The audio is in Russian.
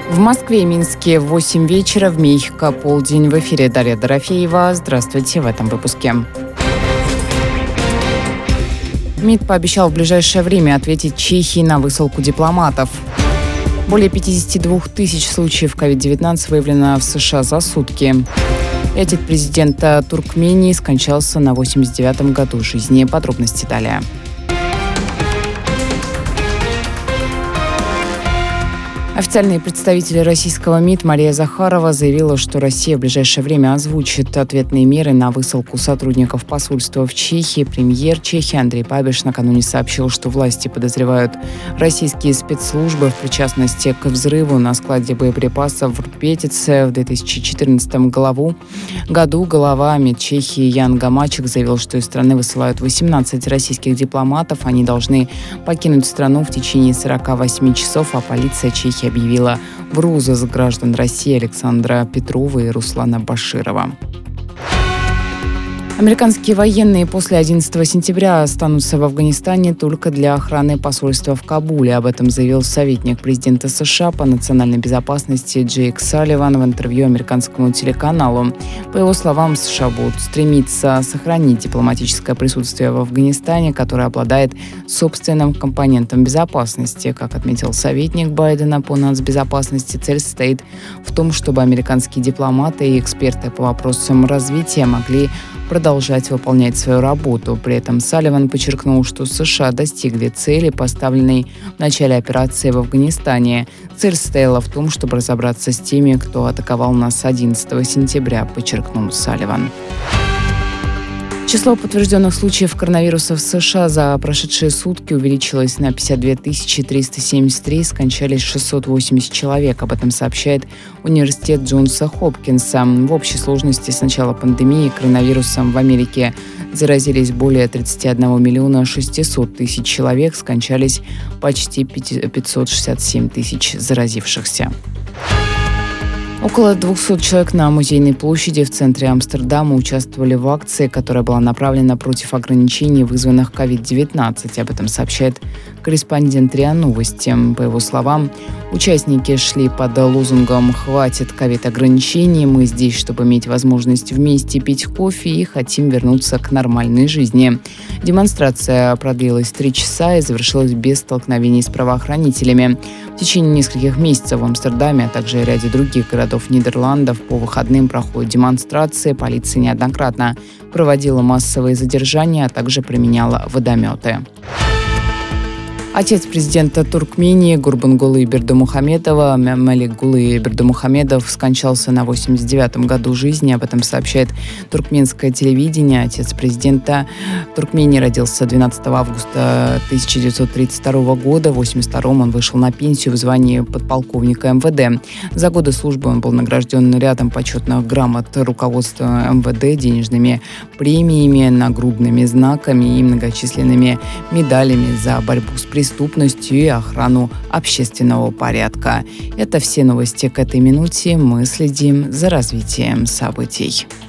В Москве и Минске в 8 вечера, в Мехико полдень. В эфире Дарья Дорофеева. Здравствуйте в этом выпуске. МИД пообещал в ближайшее время ответить Чехии на высылку дипломатов. Более 52 тысяч случаев COVID-19 выявлено в США за сутки. Отец президента Туркмении скончался на 89-м году жизни. Подробности далее. Официальный представитель российского МИД Мария Захарова заявила, что Россия в ближайшее время озвучит ответные меры на высылку сотрудников посольства в Чехии. Премьер Чехии Андрей Бабиш накануне сообщил, что власти подозревают российские спецслужбы в причастности к взрыву на складе боеприпасов в Ртпетице в 2014 году. Глава МИД Чехии Ян Гамачек заявил, что из страны высылают 18 российских дипломатов. Они должны покинуть страну в течение 48 часов, а полиция Чехии объявила в розыск граждан России Александра Петрова и Руслана Баширова. Американские военные после 11 сентября останутся в Афганистане только для охраны посольства в Кабуле. Об этом заявил советник президента США по национальной безопасности Джейк Салливан в интервью американскому телеканалу. По его словам, США будут стремиться сохранить дипломатическое присутствие в Афганистане, которое обладает собственным компонентом безопасности. Как отметил советник Байдена по нацбезопасности, цель состоит в том, чтобы американские дипломаты и эксперты по вопросам развития могли продолжать выполнять свою работу. При этом Салливан подчеркнул, что США достигли цели, поставленной в начале операции в Афганистане. Цель состояла в том, чтобы разобраться с теми, кто атаковал нас 11 сентября, подчеркнул Салливан. Число подтвержденных случаев коронавируса в США за прошедшие сутки увеличилось на 52 373, скончались 680 человек. Об этом сообщает университет Джонса Хопкинса. В общей сложности с начала пандемии коронавирусом в Америке заразились более 31 миллиона 600 тысяч человек, скончались почти 567 тысяч заразившихся. Около 200 человек на Музейной площади в центре Амстердама участвовали в акции, которая была направлена против ограничений, вызванных COVID-19. Об этом сообщает корреспондент РИА Новости. По его словам, участники шли под лозунгом «Хватит ковид-ограничений, мы здесь, чтобы иметь возможность вместе пить кофе и хотим вернуться к нормальной жизни». Демонстрация продлилась 3 часа и завершилась без столкновений с правоохранителями. В течение нескольких месяцев в Амстердаме, а также в ряде других городов Нидерландов по выходным проходят демонстрации. Полиция неоднократно проводила массовые задержания, а также применяла водометы. Отец президента Туркмении Гурбангулы Бердымухамедова Маликгулы Бердымухамедов скончался на 89-м году жизни. Об этом сообщает туркменское телевидение. Отец президента Туркмении родился 12 августа 1932 года. В 1982-м он вышел на пенсию в звании подполковника МВД. За годы службы он был награжден рядом почетных грамот руководства МВД, денежными премиями, нагрудными знаками и многочисленными медалями за борьбу с преступностью и охрану общественного порядка. Это все новости к этой минуте. Мы следим за развитием событий.